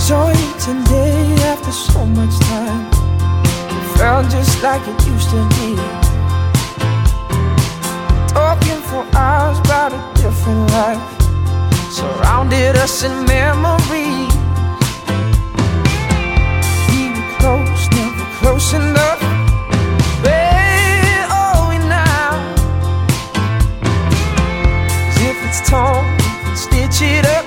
Saw you today after so much time. It felt just like it used to be. Talking for hours about a different life, surrounded us in memory. We were close, never close enough. Where are we now? As if it's torn, stitch it up.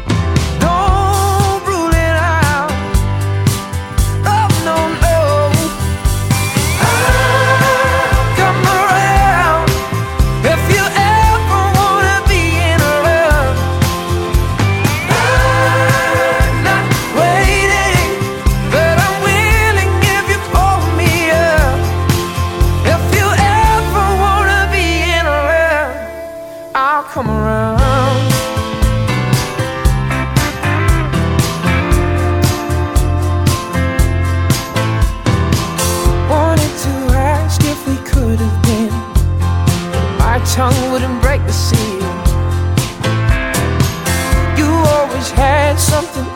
Come around. Wanted to ask if we could have been. My tongue wouldn't break the seal. You always had something